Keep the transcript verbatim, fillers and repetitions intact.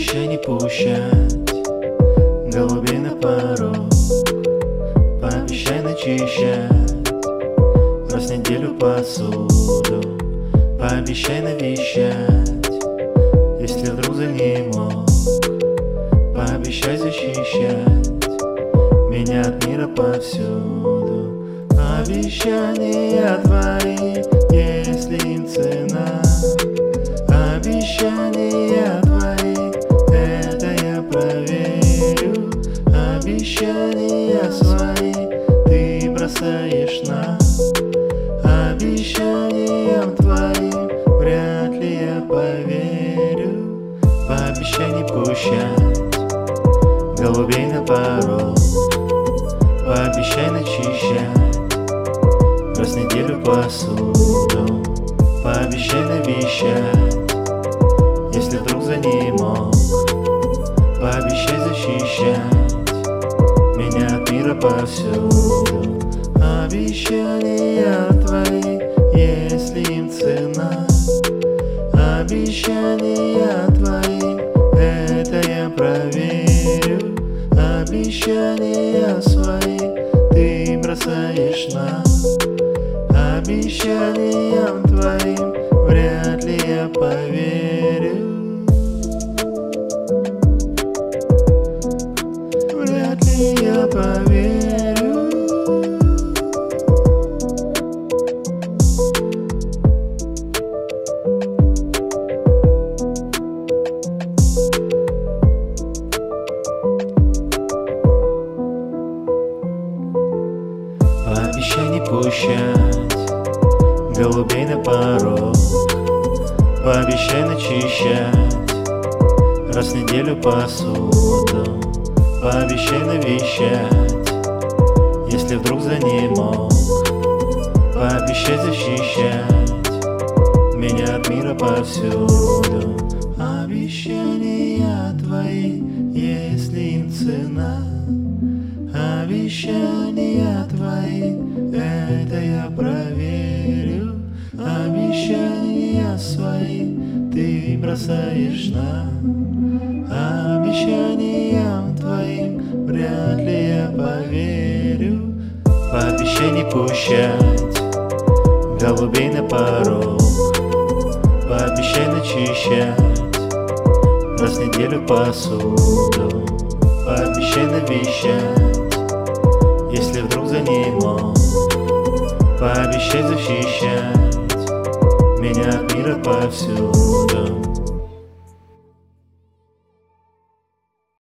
Пообещай не пущать голубей на порог. Пообещай начищать раз в неделю посуду. Пообещай навещать, если вдруг занемог. Пообещай защищать меня от мира повсюду. Обещания твои, если им цена. Обещания твои, это я проверю. Обещания свои ты бросаешь на. Обещаниям твоим вряд ли я поверю. Пообещай не пущать голубей на порог. Пообещай начищать раз в неделю посуду. Пообещай навещать, если вдруг занемог. Пообещай защищать меня от мира повсюду. Обещания твои, если им цена. Обещания твои, это я проверю. Обещания свои ты бросаешь на. Обещаниям твоим вряд ли я поверю. Вряд ли я поверю. Пообещай не пущать голубей на порог. Пообещай начищать раз в неделю посуду. Пообещай навещать, если вдруг занемог. Пообещай защищать меня от мира повсюду. Обещания твои, если им цена. Обещания твои, это я проверю. Обещания свои ты бросаешь на. Обещаниям твоим вряд ли я поверю. Пообещай не пущать голубей на порог. Пообещай начищать раз в неделю посуду. Пообещай навещать, если вдруг занемог. Пообещай защищать меня от мира повсюду.